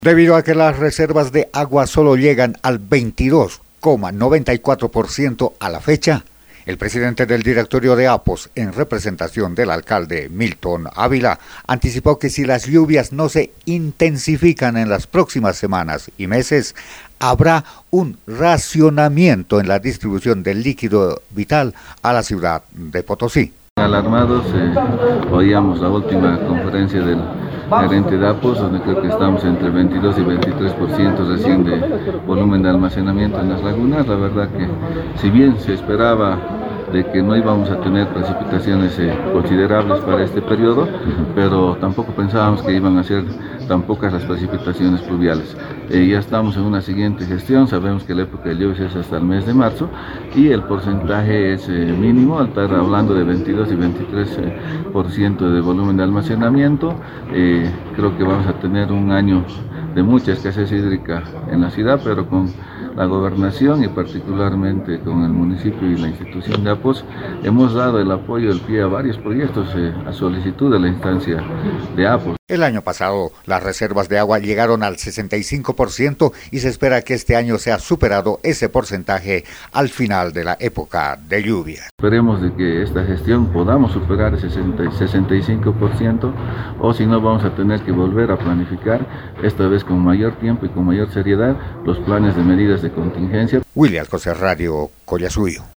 Debido a que las reservas de agua solo llegan al 22,94% a la fecha, el presidente del directorio de APOS, en representación del alcalde Milton Ávila, anticipó que si las lluvias no se intensifican en las próximas semanas y meses, habrá un racionamiento en la distribución del líquido vital a la ciudad de Potosí. Alarmados, oíamos la última conferencia del gerente de APOS, donde creo que estamos entre 22 y 23% recién de volumen de almacenamiento en las lagunas. La verdad que si bien se esperaba de que no íbamos a tener precipitaciones considerables para este periodo, pero tampoco pensábamos que iban a ser tan pocas las precipitaciones pluviales. Ya estamos en una siguiente gestión, sabemos que la época de lluvias es hasta el mes de marzo y el porcentaje es mínimo, al estar hablando de 22 y 23% de volumen de almacenamiento. Creo que vamos a tener un año de mucha escasez hídrica en la ciudad, pero con la gobernación y particularmente con el municipio y la institución de APOS hemos dado el apoyo del pie a varios proyectos a solicitud de la instancia de APOS. El año pasado las reservas de agua llegaron al 65% y se espera que este año sea superado ese porcentaje al final de la época de lluvia. Esperemos de que esta gestión podamos superar ese 65%, o si no vamos a tener que volver a planificar, esta vez con mayor tiempo y con mayor seriedad, los planes de medidas de contingencia. William José Radio Collasuyo.